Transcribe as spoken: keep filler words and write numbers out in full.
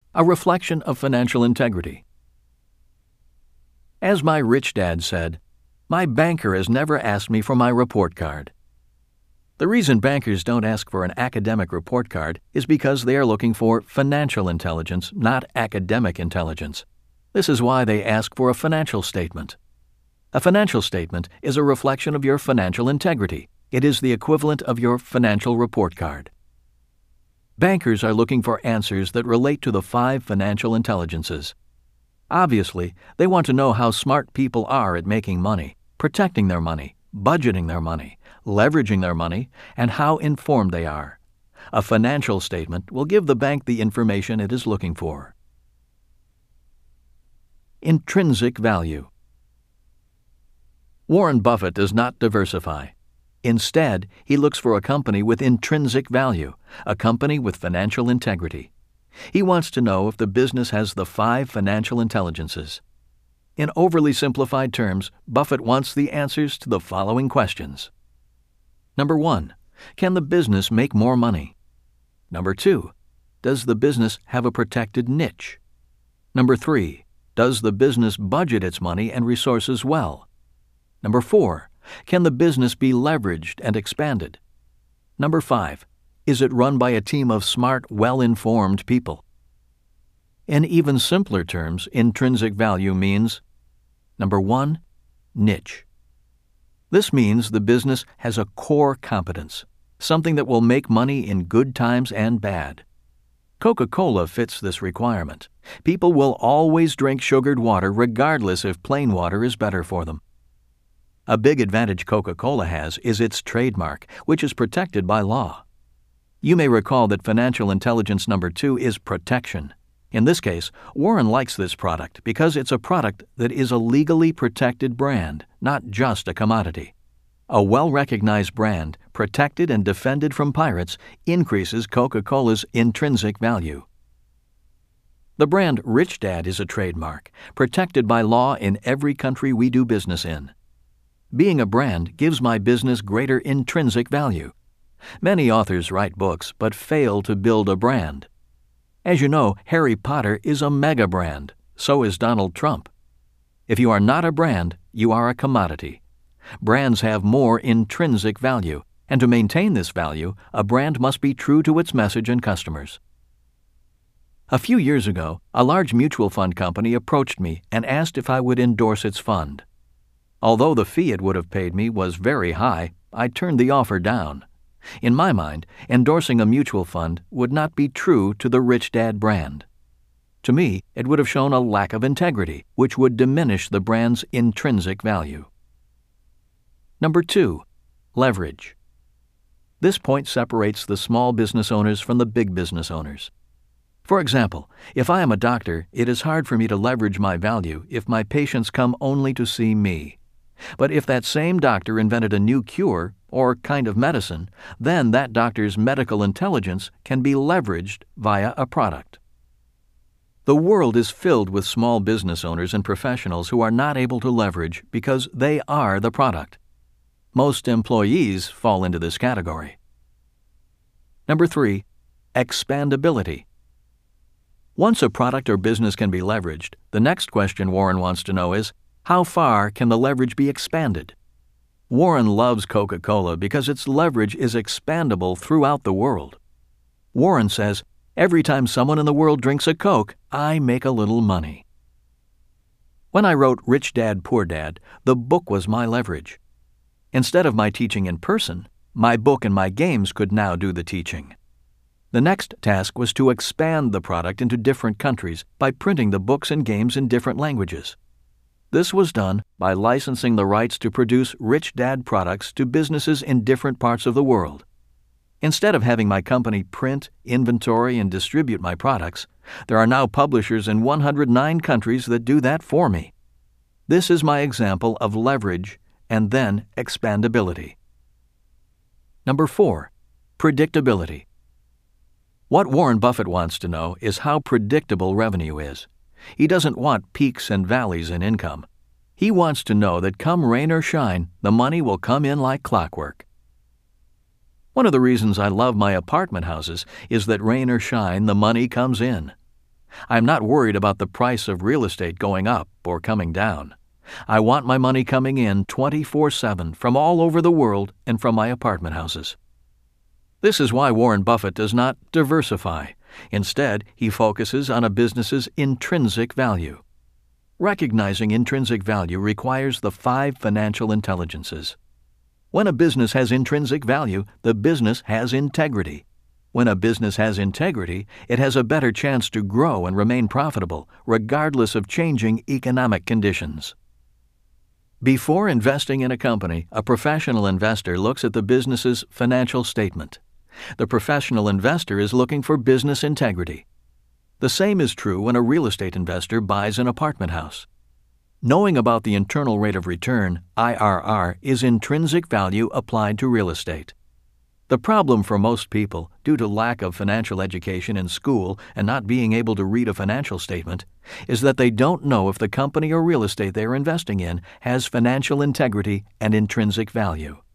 a reflection of financial integrity. As my rich dad said, "My banker has never asked me for my report card." The reason bankers don't ask for an academic report card is because they are looking for financial intelligence, not academic intelligence. This is why they ask for a financial statement. A financial statement is a reflection of your financial integrity. It is the equivalent of your financial report card. Bankers are looking for answers that relate to the five financial intelligences. Obviously, they want to know how smart people are at making money, protecting their money, budgeting their money, leveraging their money, and how informed they are. A financial statement will give the bank the information it is looking for. Intrinsic value. Warren Buffett does not diversify. Instead, he looks for a company with intrinsic value, a company with financial integrity. He wants to know if the business has the five financial intelligences. In overly simplified terms, Buffett wants the answers to the following questions. Number one, can the business make more money? Number two, does the business have a protected niche? Number three, does the business budget its money and resources well? Number four, can the business be leveraged and expanded? Number five, is it run by a team of smart, well-informed people? In even simpler terms, intrinsic value means, number one, niche. This means the business has a core competence, something that will make money in good times and bad. Coca-Cola fits this requirement. People will always drink sugared water regardless if plain water is better for them. A big advantage Coca-Cola has is its trademark, which is protected by law. You may recall that financial intelligence number two is protection. In this case, Warren likes this product because it's a product that is a legally protected brand, not just a commodity. A well-recognized brand, protected and defended from pirates, increases Coca-Cola's intrinsic value. The brand Rich Dad is a trademark, protected by law in every country we do business in. Being a brand gives my business greater intrinsic value. Many authors write books but fail to build a brand. As you know, Harry Potter is a mega brand. So is Donald Trump. If you are not a brand, you are a commodity. Brands have more intrinsic value, and to maintain this value, a brand must be true to its message and customers. A few years ago, a large mutual fund company approached me and asked if I would endorse its fund. Although the fee it would have paid me was very high, I turned the offer down. In my mind, endorsing a mutual fund would not be true to the Rich Dad brand. To me, it would have shown a lack of integrity, which would diminish the brand's intrinsic value. Number two, leverage. This point separates the small business owners from the big business owners. For example, if I am a doctor, it is hard for me to leverage my value if my patients come only to see me. But if that same doctor invented a new cure or kind of medicine, then that doctor's medical intelligence can be leveraged via a product. The world is filled with small business owners and professionals who are not able to leverage because they are the product. Most employees fall into this category. Number three, expandability. Once a product or business can be leveraged, the next question Warren wants to know is, how far can the leverage be expanded? Warren loves Coca-Cola because its leverage is expandable throughout the world. Warren says, every time someone in the world drinks a Coke, I make a little money. When I wrote Rich Dad, Poor Dad, the book was my leverage. Instead of my teaching in person, my book and my games could now do the teaching. The next task was to expand the product into different countries by printing the books and games in different languages. This was done by licensing the rights to produce Rich Dad products to businesses in different parts of the world. Instead of having my company print, inventory, and distribute my products, there are now publishers in one hundred nine countries that do that for me. This is my example of leverage and then expandability. Number four, predictability. What Warren Buffett wants to know is how predictable revenue is. He doesn't want peaks and valleys in income. He wants to know that come rain or shine, the money will come in like clockwork. One of the reasons I love my apartment houses is that rain or shine, the money comes in. I am not worried about the price of real estate going up or coming down. I want my money coming in twenty-four seven from all over the world and from my apartment houses. This is why Warren Buffett does not diversify. Instead, he focuses on a business's intrinsic value. Recognizing intrinsic value requires the five financial intelligences. When a business has intrinsic value, the business has integrity. When a business has integrity, it has a better chance to grow and remain profitable, regardless of changing economic conditions. Before investing in a company, a professional investor looks at the business's financial statement. The professional investor is looking for business integrity. The same is true when a real estate investor buys an apartment house. Knowing about the internal rate of return, I R R, is intrinsic value applied to real estate. The problem for most people, due to lack of financial education in school and not being able to read a financial statement, is that they don't know if the company or real estate they are investing in has financial integrity and intrinsic value.